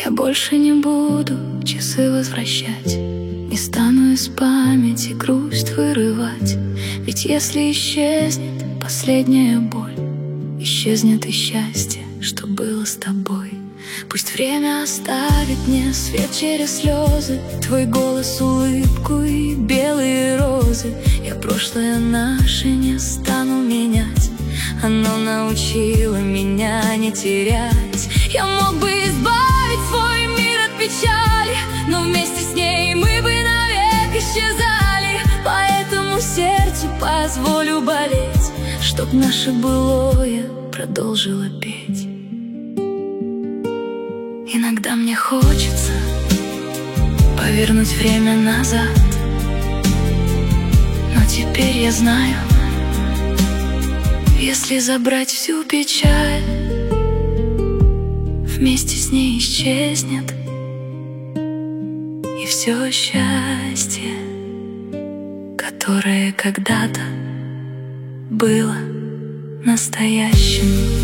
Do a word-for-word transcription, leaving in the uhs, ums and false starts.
Я больше не буду часы возвращать, не стану из памяти грусть вырывать. Ведь если исчезнет последняя боль, исчезнет и счастье, что было с тобой. Пусть время оставит мне свет через слезы, твой голос, улыбку и белые розы. Я прошлое наше не стану менять, оно научило меня не терять. Я мог бы избавить свой мир от печали, но вместе с ней мы бы навек исчезали. Поэтому сердцу позволю болеть, чтоб наше былое продолжило петь. Иногда мне хочется повернуть время назад, но теперь я знаю, если забрать всю печаль, вместе с ней исчезнет и все счастье, которое когда-то было настоящим.